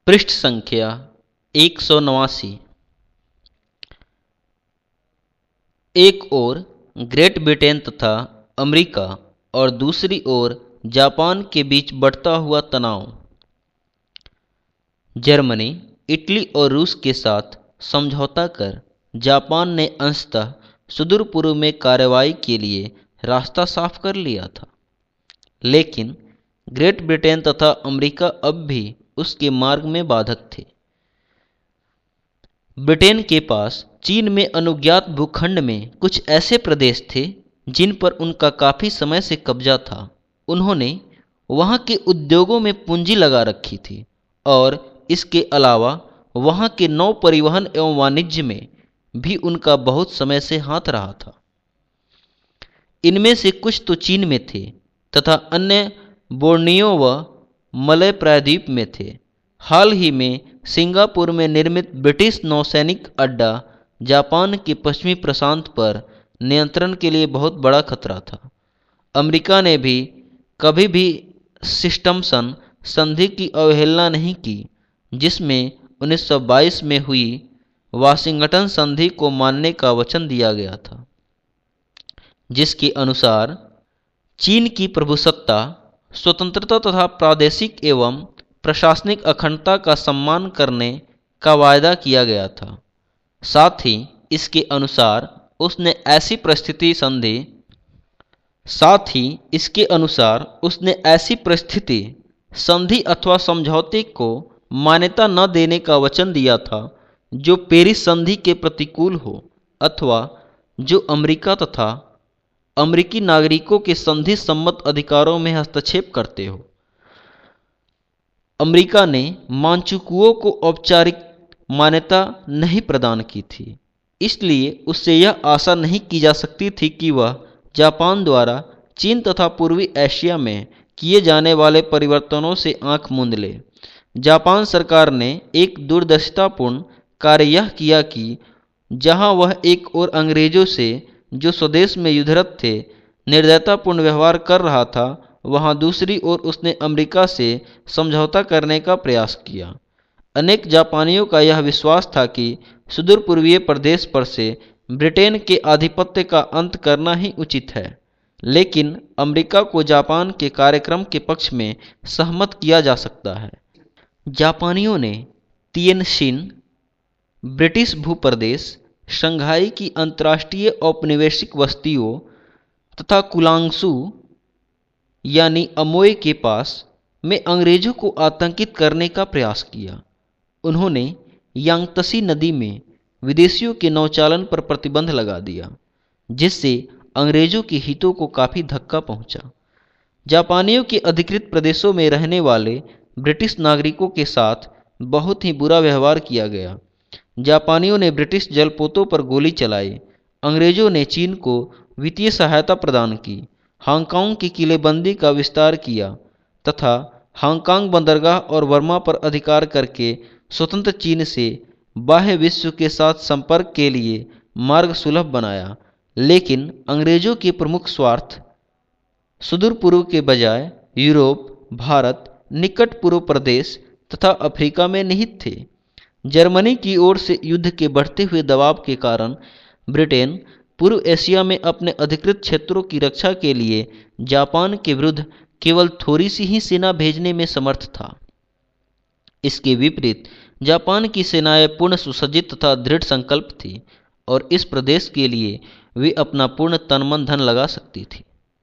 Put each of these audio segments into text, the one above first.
पृष्ठ संख्या 189। एक ओर ग्रेट ब्रिटेन तथा अमेरिका और दूसरी ओर जापान के बीच बढ़ता हुआ तनाव। जर्मनी, इटली और रूस के साथ समझौता कर जापान ने अंशतः सुदूर पूर्व में कार्रवाई के लिए रास्ता साफ कर लिया था, लेकिन ग्रेट ब्रिटेन तथा अमेरिका अब भी उसके मार्ग में बाधक थे। ब्रिटेन के पास चीन में अनुज्ञात भूखंड में कुछ ऐसे प्रदेश थे जिन पर उनका काफ़ी समय से कब्जा था। उन्होंने वहाँ के उद्योगों में पूंजी लगा रखी थी और इसके अलावा वहाँ के नौ परिवहन एवं वाणिज्य में भी उनका बहुत समय से हाथ रहा था। इनमें से कुछ तो चीन में थे तथा अन्य बोर्नियो व मलय प्रायद्वीप में थे। हाल ही में सिंगापुर में निर्मित ब्रिटिश नौसैनिक अड्डा जापान के पश्चिमी प्रशांत पर नियंत्रण के लिए बहुत बड़ा खतरा था। अमेरिका ने भी कभी भी सिस्टमसन संधि की अवहेलना नहीं की, जिसमें 1922 में हुई वाशिंगटन संधि को मानने का वचन दिया गया था, जिसके अनुसार चीन की प्रभुसत्ता, स्वतंत्रता तथा प्रादेशिक एवं प्रशासनिक अखंडता का सम्मान करने का वायदा किया गया था। साथ ही इसके अनुसार उसने ऐसी परिस्थिति संधि अथवा समझौते को मान्यता न देने का वचन दिया था जो पेरिस संधि के प्रतिकूल हो अथवा जो अमेरिका तथा अमेरिकी नागरिकों के संधि सम्मत अधिकारों में हस्तक्षेप करते हो। अमेरिका ने मानचुकुओ को औपचारिक मान्यता नहीं प्रदान की थी, इसलिए उससे यह आशा नहीं की जा सकती थी कि वह जापान द्वारा चीन तथा पूर्वी एशिया में किए जाने वाले परिवर्तनों से आंख मूंद ले। जापान सरकार ने एक दूरदर्शितापूर्ण कार्य यह किया कि जहां वह एक ओर अंग्रेजों से, जो स्वदेश में युद्धरत थे, निर्दयतापूर्ण व्यवहार कर रहा था, वहां दूसरी ओर उसने अमेरिका से समझौता करने का प्रयास किया। अनेक जापानियों का यह विश्वास था कि सुदूर पूर्वीय प्रदेश पर से ब्रिटेन के आधिपत्य का अंत करना ही उचित है, लेकिन अमेरिका को जापान के कार्यक्रम के पक्ष में सहमत किया जा सकता है। जापानियों ने तिएनशिन, ब्रिटिश भूप्रदेश, शंघाई की अंतर्राष्ट्रीय औपनिवेशिक बस्तियों तथा कुलांगसू यानी अमोए के पास में अंग्रेजों को आतंकित करने का प्रयास किया। उन्होंने यांगत्से नदी में विदेशियों के नौचालन पर प्रतिबंध लगा दिया, जिससे अंग्रेजों के हितों को काफ़ी धक्का पहुंचा। जापानियों के अधिकृत प्रदेशों में रहने वाले ब्रिटिश नागरिकों के साथ बहुत ही बुरा व्यवहार किया गया। जापानियों ने ब्रिटिश जलपोतों पर गोली चलाई। अंग्रेजों ने चीन को वित्तीय सहायता प्रदान की, हांगकांग की किलेबंदी का विस्तार किया तथा हांगकांग बंदरगाह और बर्मा पर अधिकार करके स्वतंत्र चीन से बाह्य विश्व के साथ संपर्क के लिए मार्ग सुलभ बनाया। लेकिन अंग्रेजों के प्रमुख स्वार्थ सुदूर पूर्व के बजाय यूरोप, भारत, निकट पूर्व प्रदेश तथा अफ्रीका में निहित थे। जर्मनी की ओर से युद्ध के बढ़ते हुए दबाव के कारण ब्रिटेन पूर्व एशिया में अपने अधिकृत क्षेत्रों की रक्षा के लिए जापान के विरुद्ध केवल थोड़ी सी ही सेना भेजने में समर्थ था। इसके विपरीत जापान की सेनाएं पूर्ण सुसज्जित तथा दृढ़ संकल्प थी और इस प्रदेश के लिए वे अपना पूर्ण तन मन धन लगा सकती थी।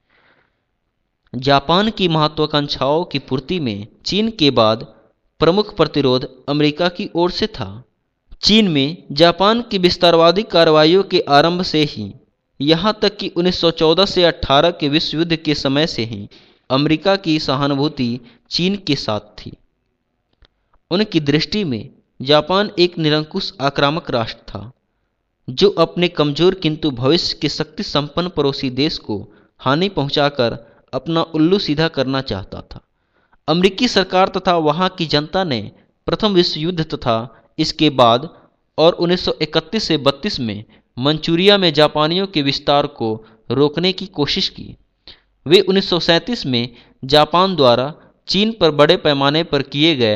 जापान की महत्वाकांक्षाओं की पूर्ति में चीन के बाद प्रमुख प्रतिरोध अमेरिका की ओर से था। चीन में जापान की विस्तारवादी कार्रवाइयों के आरंभ से ही, यहाँ तक कि 1914 से 18 के विश्व युद्ध के समय से ही अमेरिका की सहानुभूति चीन के साथ थी। उनकी दृष्टि में जापान एक निरंकुश आक्रामक राष्ट्र था, जो अपने कमजोर किंतु भविष्य के शक्ति संपन्न पड़ोसी देश को हानि पहुंचाकर अपना उल्लू सीधा करना चाहता था। अमेरिकी सरकार तथा वहां की जनता ने प्रथम विश्व युद्ध तथा इसके बाद और 1931 से 32 में मंचूरिया में जापानियों के विस्तार को रोकने की कोशिश की। वे 1937 में जापान द्वारा चीन पर बड़े पैमाने पर किए गए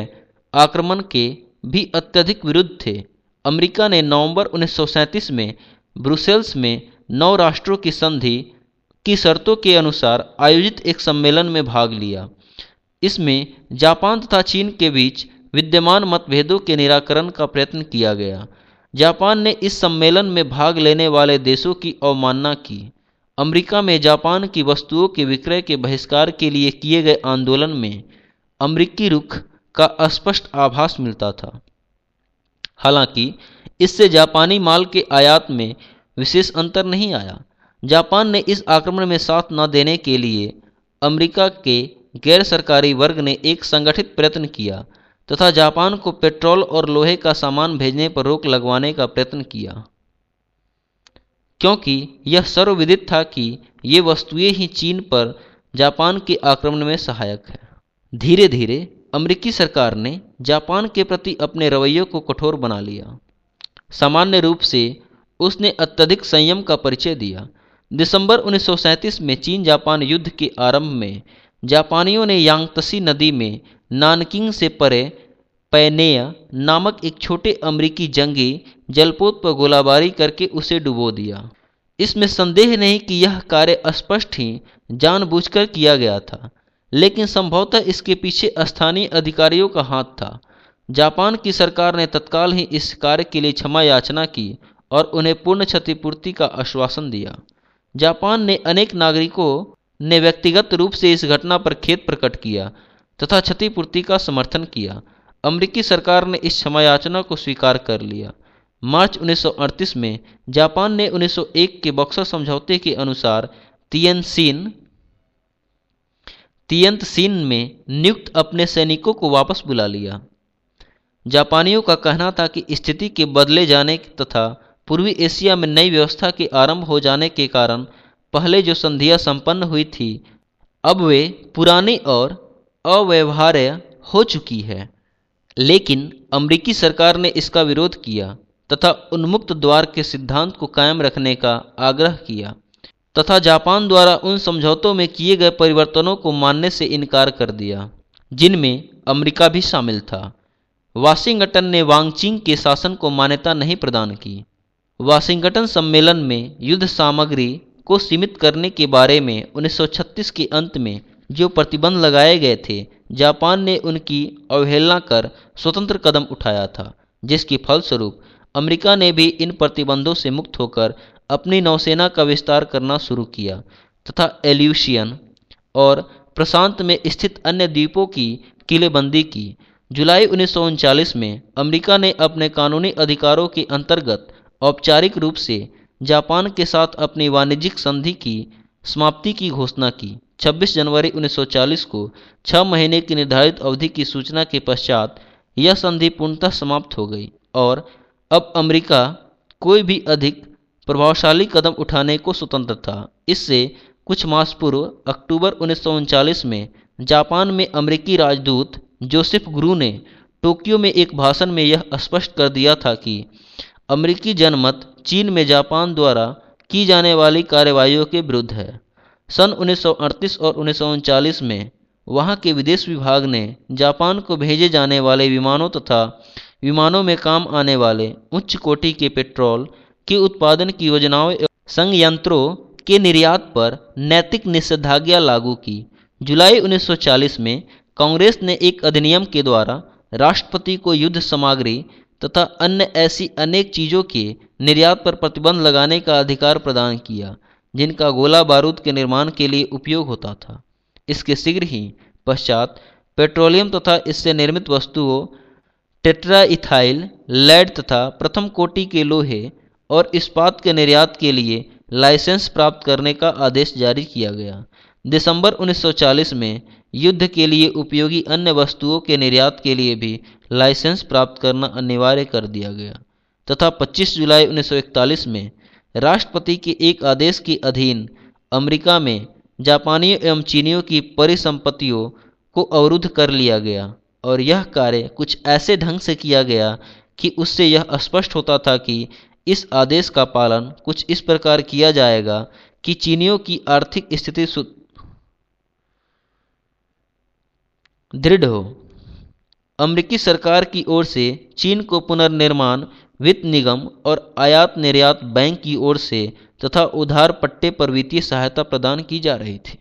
आक्रमण के भी अत्यधिक विरुद्ध थे। अमेरिका ने नवंबर 1937 में ब्रुसेल्स में 9 राष्ट्रों की संधि की शर्तों के अनुसार आयोजित एक सम्मेलन में भाग लिया। इसमें जापान तथा चीन के बीच विद्यमान मतभेदों के निराकरण का प्रयत्न किया गया। जापान ने इस सम्मेलन में भाग लेने वाले देशों की अवमानना की। अमेरिका में जापान की वस्तुओं के विक्रय के बहिष्कार के लिए किए गए आंदोलन में अमेरिकी रुख का स्पष्ट आभास मिलता था। हालांकि इससे जापानी माल के आयात में विशेष अंतर नहीं आया। जापान ने इस आक्रमण में साथ न देने के लिए अमेरिका के गैर सरकारी वर्ग ने एक संगठित प्रयत्न किया तथा जापान को पेट्रोल और लोहे का सामान भेजने पर रोक लगवाने का प्रयत्न किया, क्योंकि यह सर्वविदित था कि ये वस्तुएं ही चीन पर जापान के आक्रमण में सहायक है। धीरे धीरे अमेरिकी सरकार ने जापान के प्रति अपने रवैये को कठोर बना लिया। सामान्य रूप से उसने अत्यधिक संयम का परिचय दिया। दिसंबर 1937 में चीन जापान युद्ध के आरंभ में जापानियों ने यांगत्से नदी में नानकिंग से परे पैनेय नामक एक छोटे अमेरिकी जंगी जलपोत पर गोलाबारी करके उसे डुबो दिया। इसमें संदेह नहीं कि यह कार्य स्पष्ट ही जानबूझकर किया गया था, लेकिन संभवतः इसके पीछे स्थानीय अधिकारियों का हाथ था। जापान की सरकार ने तत्काल ही इस कार्य के लिए क्षमा याचना की और उन्हें पूर्ण क्षतिपूर्ति का आश्वासन दिया। जापान ने अनेक नागरिकों ने व्यक्तिगत रूप से इस घटना पर खेद प्रकट किया तथा क्षतिपूर्ति का समर्थन किया। अमेरिकी सरकार ने इस क्षमा याचना को स्वीकार कर लिया। मार्च 1938 में जापान ने 1901 के बक्सर समझौते के अनुसार तिएनतसिन में नियुक्त अपने सैनिकों को वापस बुला लिया। जापानियों का कहना था कि स्थिति के बदले जाने तथा पूर्वी एशिया में नई व्यवस्था के आरंभ हो जाने के कारण पहले जो संधियां संपन्न हुई थी अब वे पुरानी और अव्यवहार्य हो चुकी है। लेकिन अमेरिकी सरकार ने इसका विरोध किया तथा उन्मुक्त द्वार के सिद्धांत को कायम रखने का आग्रह किया तथा जापान द्वारा उन समझौतों में किए गए परिवर्तनों को मानने से इनकार कर दिया, जिनमें अमेरिका भी शामिल था। वाशिंगटन ने वांगचिंग के शासन को मान्यता नहीं प्रदान की। वाशिंगटन सम्मेलन में युद्ध सामग्री को सीमित करने के बारे में 1936 के अंत में जो प्रतिबंध लगाए गए थे, जापान ने उनकी अवहेलना कर स्वतंत्र कदम उठाया था, जिसके फलस्वरूप अमेरिका ने भी इन प्रतिबंधों से मुक्त होकर अपनी नौसेना का विस्तार करना शुरू किया तथा एल्यूशियन और प्रशांत में स्थित अन्य द्वीपों की किलेबंदी की। जुलाई 1939 में अमेरिका ने अपने कानूनी अधिकारों के अंतर्गत औपचारिक रूप से जापान के साथ अपनी वाणिज्यिक संधि की समाप्ति की घोषणा की। 26 जनवरी 1940 को 6 महीने की निर्धारित अवधि की सूचना के पश्चात यह संधि पूर्णतः समाप्त हो गई और अब अमेरिका कोई भी अधिक प्रभावशाली कदम उठाने को स्वतंत्र था। इससे कुछ मास पूर्व अक्टूबर 1939 में जापान में अमेरिकी राजदूत जोसेफ ग्रू ने टोक्यो में एक भाषण में यह स्पष्ट कर दिया था कि अमेरिकी जनमत चीन में जापान द्वारा की जाने वाली कार्रवाइयों के विरुद्ध है। सन 1938 और 1939 में वहां के विदेश विभाग ने जापान को भेजे जाने वाले विमानों तथा विमानों में काम आने वाले उच्च कोटि के पेट्रोल के उत्पादन की योजनाओं एवं संयंत्रों के निर्यात पर नैतिक निषेधाज्ञा लागू की। जुलाई 1940 में कांग्रेस ने एक अधिनियम के द्वारा राष्ट्रपति को युद्ध सामग्री तथा अन्य ऐसी अनेक चीज़ों के निर्यात पर प्रतिबंध लगाने का अधिकार प्रदान किया जिनका गोला बारूद के निर्माण के लिए उपयोग होता था। इसके शीघ्र ही पश्चात पेट्रोलियम तथा इससे निर्मित वस्तुओं, टेट्राइथाइल लेड तथा प्रथम कोटि के लोहे और इस्पात के निर्यात के लिए लाइसेंस प्राप्त करने का आदेश जारी किया गया। दिसंबर 1940 में युद्ध के लिए उपयोगी अन्य वस्तुओं के निर्यात के लिए भी लाइसेंस प्राप्त करना अनिवार्य कर दिया गया तथा 25 जुलाई 1941 में राष्ट्रपति के एक आदेश के अधीन अमेरिका में जापानियों एवं चीनियों की परिसंपत्तियों को अवरुद्ध कर लिया गया और यह कार्य कुछ ऐसे ढंग से किया गया कि उससे यह स्पष्ट होता था कि इस आदेश का पालन कुछ इस प्रकार किया जाएगा कि चीनियों की आर्थिक स्थिति दृढ़ हो। अमेरिकी सरकार की ओर से चीन को पुनर्निर्माण वित्त निगम और आयात निर्यात बैंक की ओर से तथा उधार पट्टे पर वित्तीय सहायता प्रदान की जा रही थी।